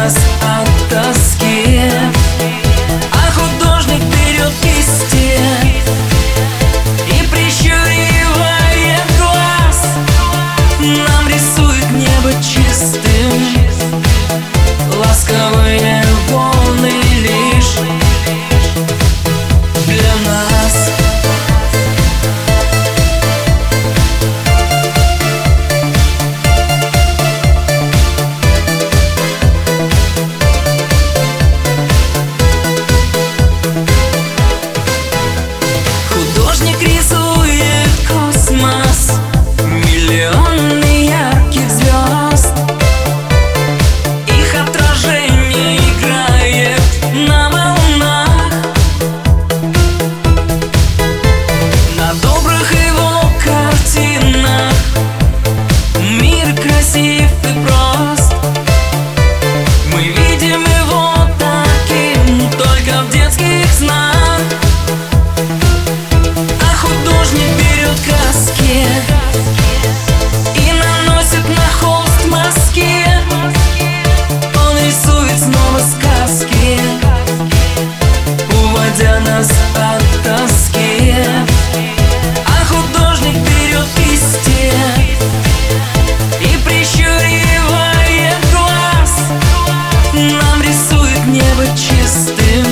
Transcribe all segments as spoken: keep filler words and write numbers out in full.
нас от тоски. А художник берет кисти и, прищуривая глаз, нам рисует небо чистым, ласковые волны лишь для нас. Художник рисует космос, миллионы ярких звезд. Их отражение играет на волнах, на добрых его картинах. Мир красив и прост, мы видим его таким только в детских снах. Художник берет краски и наносит на холст мазки. Он рисует снова сказки, уводя нас от тоски. А художник берет кисти и, прищуривая глаз, нам рисует небо чистым,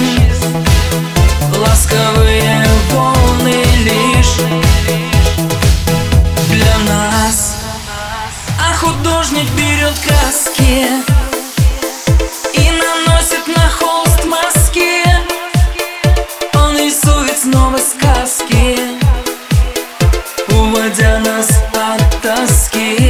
ласковые волны лишь для нас. А художник берет краски и наносит на холст мазки. Он рисует снова сказки, уводя нас от тоски.